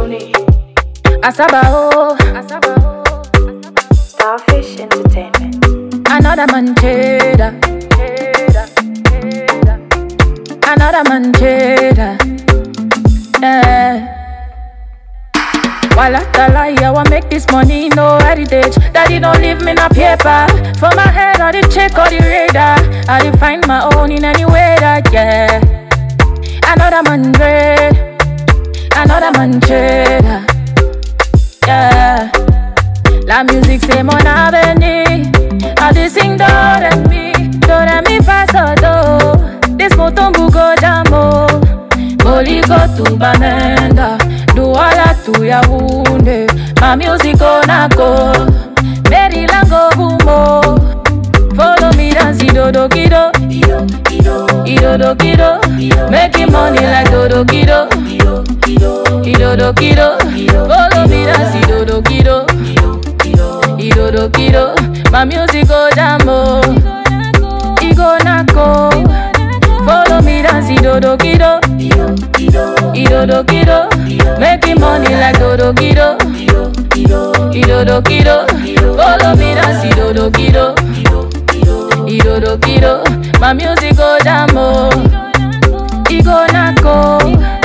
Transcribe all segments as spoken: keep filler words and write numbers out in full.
Tony. Asabao, Starfish Entertainment. Another man cheddar, another man cheddar. Yeah. While I tell I want make this money, no heritage. Daddy don't leave me no paper. For my head, I did check all the radar. I did find my own in any way that, yeah. Another man bread, another man cheddar. Yeah. La musique c'est mon avenir. I did sing do re mi, do re mi fa so do. This moton bugo jamo, Moliko tu banenda. Do all to ya wounded. My music on a go. Mary Lango Bumo. Follow me dance Ido Kido. Ido Kido. Making money like Dodo Kido. Ido Kido. Follow me dance Ido Kido. Ido Kido. My music go jammo. Igo Nako. Follow me dance Ido Kido. Ido Kido. Making money like Dodo Kido. Ido Kido. Follow me dance Ido Kido. Ido Kido. My music go jammo. Igo Nako.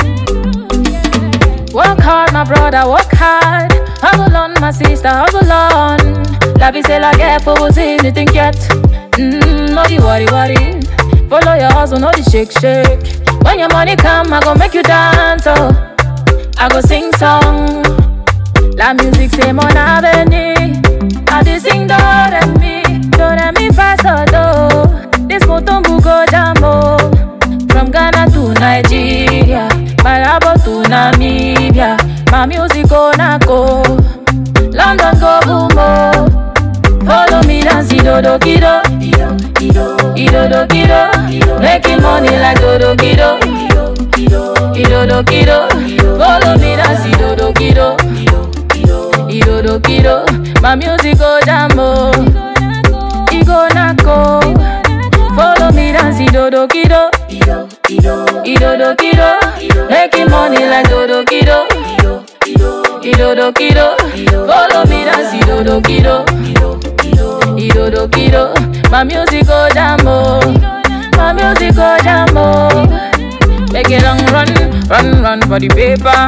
Work hard, my brother, work hard. Hustle on, my sister, hustle on. La vie c'est la guerre, faut oser, ne t'inquiète. Mm, no the worry, worry. Follow your hustle, no the shake, shake. When your money come, I gon' make you dance, oh. I go sing song. La musique c'est mon avenir. I do sing do re mi, do re mi fa so do. This moton bugo jammo. From Ghana to Nigeria, Malabo to Namibia. My music go Nako, London go Bumo. Follow me dance Dodo Kido. Ido Kido. Making money like Dodo Kido. Ido Kido. Follow me dance Dodo Kido. Ido Kido. My music go jammo. Igo Nako. Follow me dance Dodo Kido. Ido Kido. Making money like Dodo Kido. Ido Kido. Follow me dance Dodo Kido. Ido Kido. My music go jammo. My music go jammo. Make it long run, run, run for the paper.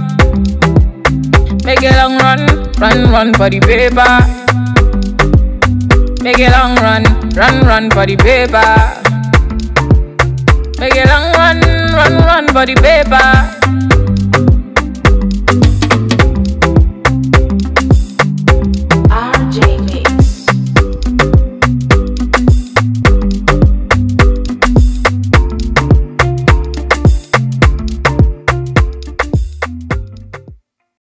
Make it long run, run, run for the paper. Make it long run, run, run for the paper. Make it long run, run, run for the paper.